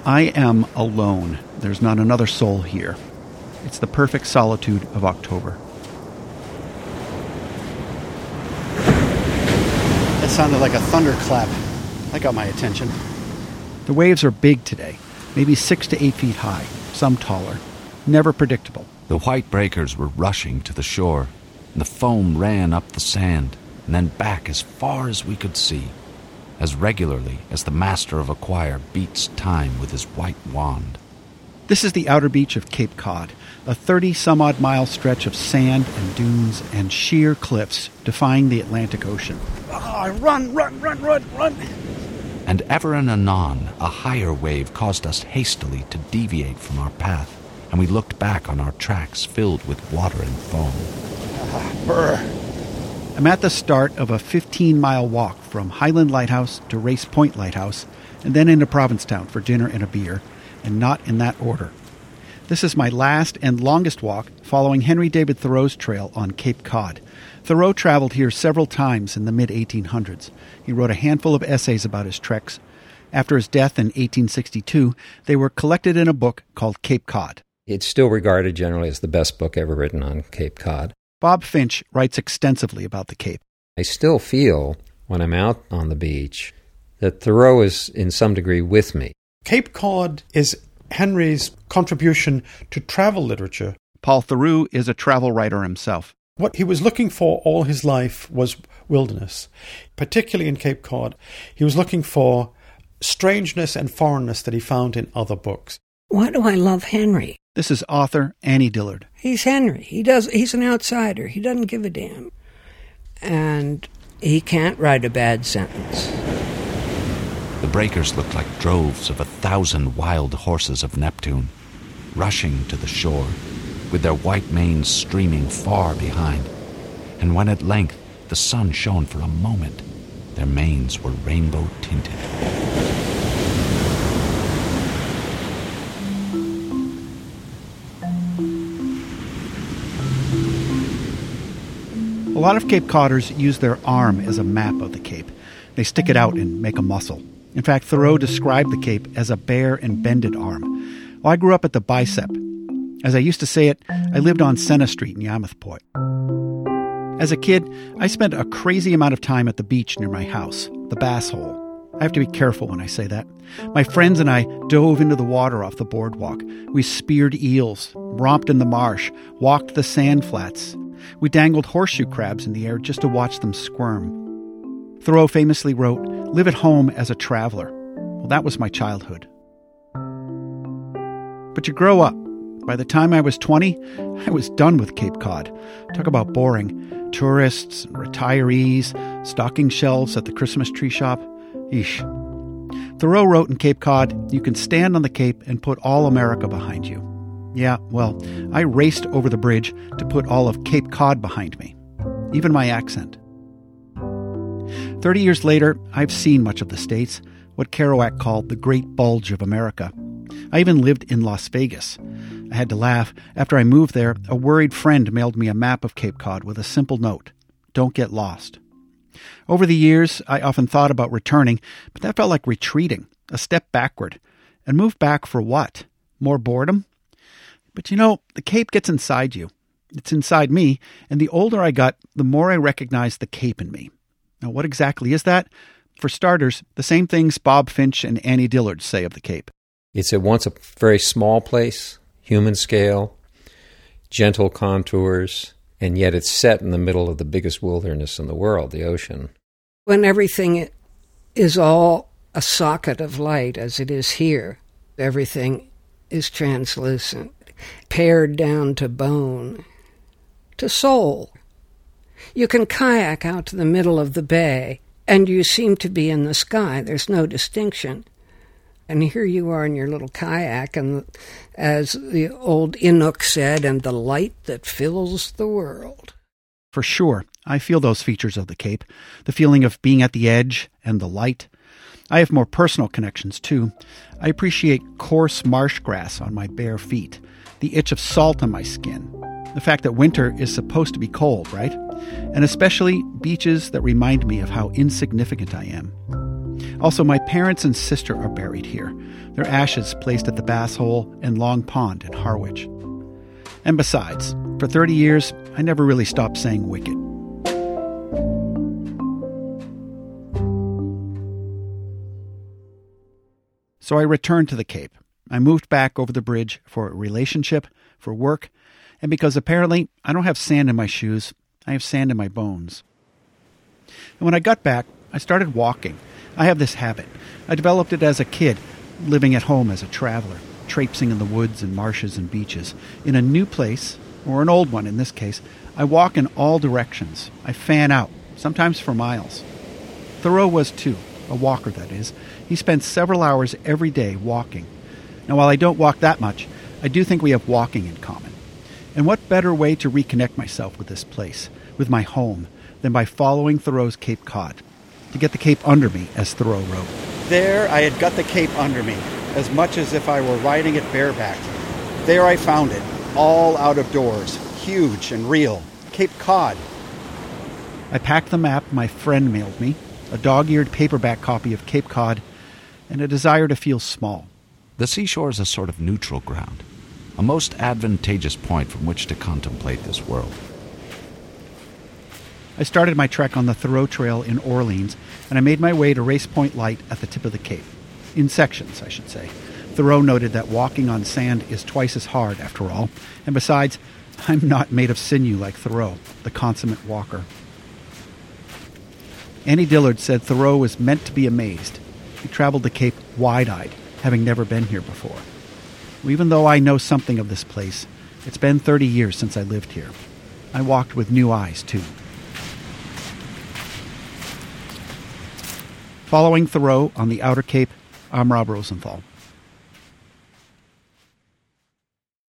I am alone. There's not another soul here. It's the perfect solitude of October. That sounded like a thunderclap. That got my attention. The waves are big today, maybe 6 to 8 feet high, some taller. Never predictable. The white breakers were rushing to the shore, and the foam ran up the sand and then back as far as we could see, as regularly as the master of a choir beats time with his white wand. This is the outer beach of Cape Cod, a 30-some-odd mile stretch of sand and dunes and sheer cliffs defying the Atlantic Ocean. Oh, run! And ever and anon, a higher wave caused us hastily to deviate from our path, and we looked back on our tracks filled with water and foam. Brr. I'm at the start of a 15-mile walk from Highland Lighthouse to Race Point Lighthouse, and then into Provincetown for dinner and a beer, and not in that order. This is my last and longest walk following Henry David Thoreau's trail on Cape Cod. Thoreau traveled here several times in the mid-1800s. He wrote a handful of essays about his treks. After his death in 1862, they were collected in a book called Cape Cod. It's still regarded generally as the best book ever written on Cape Cod. Bob Finch writes extensively about the Cape. I still feel, when I'm out on the beach, that Thoreau is in some degree with me. Cape Cod is Henry's contribution to travel literature. Paul Theroux is a travel writer himself. What he was looking for all his life was wilderness, particularly in Cape Cod. He was looking for strangeness and foreignness that he found in other books. Why do I love Henry? This is author Annie Dillard. He's Henry. He's an outsider. He doesn't give a damn. And he can't write a bad sentence. The breakers looked like droves of 1,000 wild horses of Neptune, rushing to the shore, with their white manes streaming far behind. And when at length the sun shone for a moment, their manes were rainbow-tinted. A lot of Cape Codders use their arm as a map of the Cape. They stick it out and make a muscle. In fact, Thoreau described the Cape as a bare and bended arm. Well, I grew up at the bicep. As I used to say it, I lived on Senna Street in Yarmouth Point. As a kid, I spent a crazy amount of time at the beach near my house, the Bass Hole. I have to be careful when I say that. My friends and I dove into the water off the boardwalk. We speared eels, romped in the marsh, walked the sand flats. We dangled horseshoe crabs in the air just to watch them squirm. Thoreau famously wrote, "Live at home as a traveler." Well, that was my childhood. But you grow up. By the time I was 20, I was done with Cape Cod. Talk about boring. Tourists, retirees, stocking shelves at the Christmas tree shop. Eesh. Thoreau wrote in Cape Cod, "You can stand on the Cape and put all America behind you." Yeah, well, I raced over the bridge to put all of Cape Cod behind me. Even my accent. 30 years later, I've seen much of the States, what Kerouac called the Great Bulge of America. I even lived in Las Vegas. I had to laugh. After I moved there, a worried friend mailed me a map of Cape Cod with a simple note: "Don't get lost." Over the years, I often thought about returning, but that felt like retreating, a step backward. And move back for what? More boredom? But you know, the Cape gets inside you. It's inside me, and the older I got, the more I recognized the Cape in me. Now, what exactly is that? For starters, the same things Bob Finch and Annie Dillard say of the Cape. It's at once a very small place, human scale, gentle contours, and yet it's set in the middle of the biggest wilderness in the world, the ocean. When everything is all a socket of light, as it is here, everything is translucent, pared down to bone, to soul. You can kayak out to the middle of the bay, and you seem to be in the sky. There's no distinction. And here you are in your little kayak, and as the old Inuk said, and the light that fills the world. For sure, I feel those features of the Cape, the feeling of being at the edge and the light. I have more personal connections, too. I appreciate coarse marsh grass on my bare feet, the itch of salt on my skin, the fact that winter is supposed to be cold, right? And especially beaches that remind me of how insignificant I am. Also, my parents and sister are buried here, their ashes placed at the Bass Hole and Long Pond in Harwich. And besides, for 30 years, I never really stopped saying wicked. So I returned to the Cape. I moved back over the bridge for a relationship, for work, and because apparently I don't have sand in my shoes, I have sand in my bones. And when I got back, I started walking. I have this habit. I developed it as a kid, living at home as a traveler, traipsing in the woods and marshes and beaches. In a new place, or an old one in this case, I walk in all directions. I fan out, sometimes for miles. Thoreau was too, a walker that is. He spent several hours every day walking. Now, while I don't walk that much, I do think we have walking in common. And what better way to reconnect myself with this place, with my home, than by following Thoreau's Cape Cod, to get the Cape under me, as Thoreau wrote. There I had got the Cape under me, as much as if I were riding it bareback. There I found it, all out of doors, huge and real. Cape Cod. I packed the map my friend mailed me, a dog-eared paperback copy of Cape Cod, and a desire to feel small. The seashore is a sort of neutral ground, a most advantageous point from which to contemplate this world. I started my trek on the Thoreau Trail in Orleans, and I made my way to Race Point Light at the tip of the Cape. In sections, I should say. Thoreau noted that walking on sand is twice as hard, after all, and besides, I'm not made of sinew like Thoreau, the consummate walker. Annie Dillard said Thoreau was meant to be amazed. He traveled the Cape wide-eyed, having never been here before. Even though I know something of this place, it's been 30 years since I lived here. I walked with new eyes, too. Following Thoreau on the Outer Cape, I'm Rob Rosenthal.